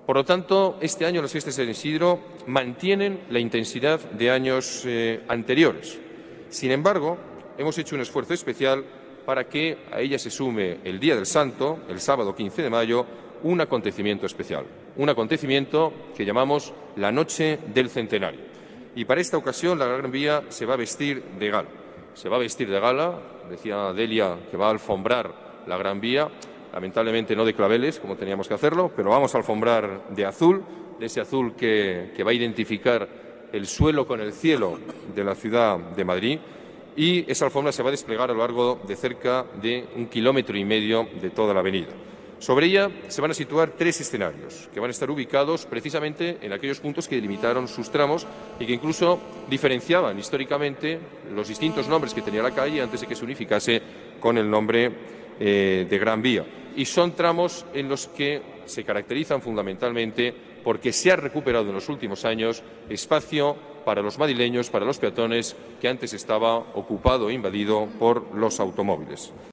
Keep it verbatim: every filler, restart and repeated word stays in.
Por lo tanto, este año las fiestas de San Isidro mantienen la intensidad de años eh, anteriores. Sin embargo, hemos hecho un esfuerzo especial para que a ella se sume el Día del Santo, el sábado quince de mayo, un acontecimiento especial, un acontecimiento que llamamos la Noche del Centenario. Y para esta ocasión la Gran Vía se va a vestir de gala. Se va a vestir de gala, decía Delia que va a alfombrar la Gran Vía, lamentablemente no de claveles, como teníamos que hacerlo, pero vamos a alfombrar de azul, de ese azul que, que va a identificar el suelo con el cielo de la ciudad de Madrid, y esa alfombra se va a desplegar a lo largo de cerca de un kilómetro y medio de toda la avenida. Sobre ella se van a situar tres escenarios que van a estar ubicados precisamente en aquellos puntos que delimitaron sus tramos y que incluso diferenciaban históricamente los distintos nombres que tenía la calle antes de que se unificase con el nombre eh, de Gran Vía. Y son tramos en los que se caracterizan fundamentalmente porque se ha recuperado en los últimos años espacio para los madrileños, para los peatones, que antes estaba ocupado e invadido por los automóviles.